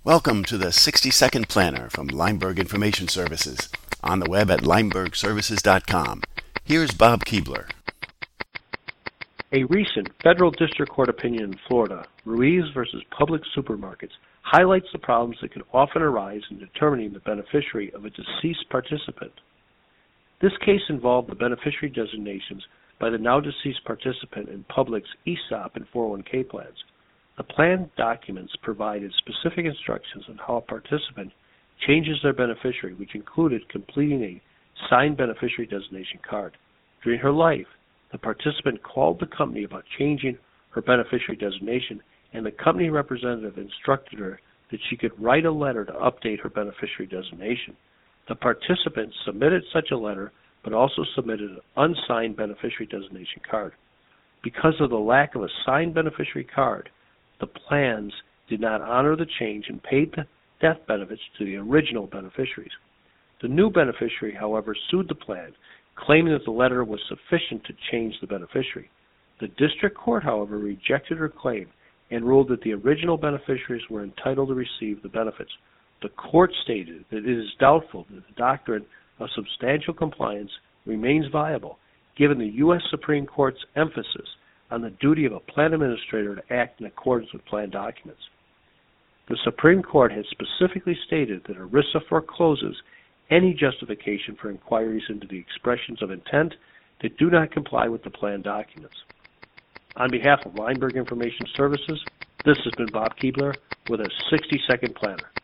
Welcome to the 60-Second Planner from Lineberg Information Services, on the web at linebergservices.com. Here's Bob Keebler. A recent federal district court opinion in Florida, Ruiz versus Publix Supermarkets, highlights the problems that can often arise in determining the beneficiary of a deceased participant. This case involved the beneficiary designations by the now deceased participant in Publix ESOP and 401k plans. The plan documents provided specific instructions on how a participant changes their beneficiary, which included completing a signed beneficiary designation card. During her life, the participant called the company about changing her beneficiary designation, and the company representative instructed her that she could write a letter to update her beneficiary designation. The participant submitted such a letter, but also submitted an unsigned beneficiary designation card. Because of the lack of a signed beneficiary card, the plans did not honor the change and paid the death benefits to the original beneficiaries. The new beneficiary, however, sued the plan, claiming that the letter was sufficient to change the beneficiary. The district court, however, rejected her claim and ruled that the original beneficiaries were entitled to receive the benefits. The court stated that it is doubtful that the doctrine of substantial compliance remains viable, given the U.S. Supreme Court's emphasis on the duty of a plan administrator to act in accordance with plan documents. The Supreme Court has specifically stated that ERISA forecloses any justification for inquiries into the expressions of intent that do not comply with the plan documents. On behalf of Lineberg Information Services, this has been Bob Keebler with a 60-Second Planner.